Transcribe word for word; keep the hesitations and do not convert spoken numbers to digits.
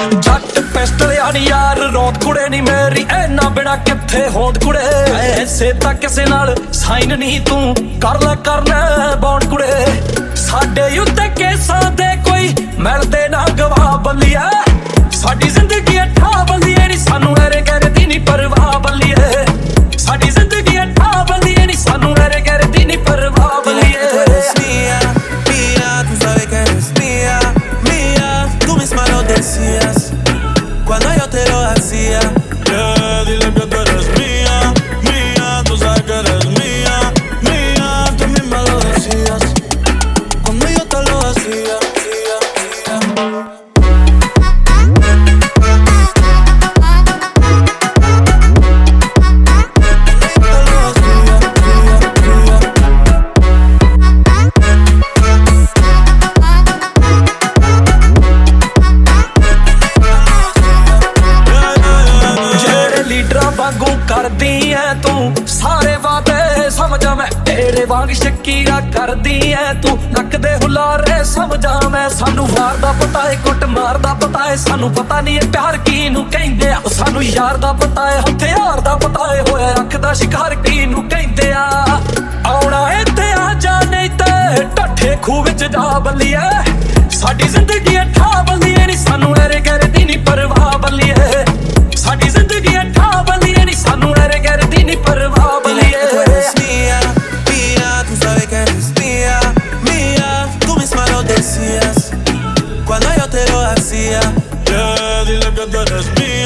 ਜੱਟ ਪਿਸਟਲਿਆਂ ਨੀ ਯਾਰ ਰੋਂਦ ਕੁੜੇ ਨੀ ਮੇਰੀ ਐਨਾ ਬਿਨਾ ਕਿੱਥੇ ਹੋਂਦ ਕੁੜੇ ਐਸੇ ਤਾਂ ਕਿਸੇ ਨਾਲ ਸਾਈਨ ਨਹੀਂ ਤੂੰ ਕਰ ਲੈ ਕਰਨਾ ਬੌਂਡ ਕੁੜੇ ਸਾਡੇ ਉੱਤੇ ਕੇਸਾਂ ਦੇ ਕੋਈ ਮਿਲਦੇ ਨਾ ਗਵਾਹ ਬੱਲੀਏ ਸਾਡੀ ਜ਼ਿੰਦਗੀ ਅੱਠਾ ਬੱਲੀਏ ਨੀ ਸਾਨੂੰ ਐਰੇ ਗੈਰੇ ਦੀ ਨੀ ਪਰਵਾਹ ਬੱਲੀਏ ਸਾਡੀ ਜ਼ਿੰਦਗੀ ਅੱਠਾ ਬੱਲੀਏ ਨੀ ਸਾਨੂੰ ਐਰੇ ਗੈਰੇ ਦੀ ਨੀ ਪਰਵਾਹ ਬੱਲੀਏ Cuando yo te lo hacía, yeah, dile que tú eres mía, mía, tú sabes que eres mía, mía, tú misma lo decías, cuando yo te lo hacía, hacía, hacía. ਵਾਂਗੂ ਕਰਦੀ ਐ ਤੂੰ ਸਾਰੇ ਵਾਦੇ ਸਮਝਾਂ ਮੈਂ ਤੇਰੇ ਵਾਂਗ ਸ਼ਕੀਰਾ ਕਰਦੀ ਐ ਤੂੰ ਨੱਕ ਦੇ ਹੁਲਾਰੇ ਸਮਝਾਂ ਮੈਂ ਸਾਨੂੰ ਵਾਰ ਦਾ ਪਤਾ ਏ ਕੁੱਟ ਮਾਰ ਦਾ ਪਤਾ ਏ ਸਾਨੂੰ ਪਤਾ ਨਹੀਂ ਏ ਪਿਆਰ ਕਿਹਨੂੰ ਕਹਿੰਦੇ ਆ ਸਾਨੂੰ ਯਾਰ ਦਾ ਪਤਾ ਏ ਹਥਿਆਰ ਦਾ ਪਤਾ ਏ ਹੋਇਆ ਅੱਖ ਦਾ ਸ਼ਿਕਾਰ ਕਿਹਨੂੰ ਕਹਿੰਦੇ ਆ ਆਉਣਾ ਇੱਥੇ ਆ ਜਾ ਨਹੀਂ ਤੇ ਢੱਠੇ ਖੂਹ ਵਿੱਚ ਜਾ ਬੱਲੀਏ ਸਾਡੀ ਜ਼ਿੰਦਗੀ ਅੱਠਾ ਬੱਲੀਏ ਨੀ ਸਾਨੂੰ ਐਰੇ ਗੈਰੇ ਦੀ ਨੀ ਪਰਵਾਹ ਬੱਲੀਏ ਸਾਡੀ ਜ਼ਿੰਦਗੀ ਅੱਠਾ ਬੱਲੀਏ ਨੀ ਸਾਨੂੰ ਐਰੇ ਗੈਰੇ ਦੀ ਨੀ ਪਰਵਾਹ ਬੱਲੀਏ Cuando yo te lo hacía, yeah, dile que tú eres mía.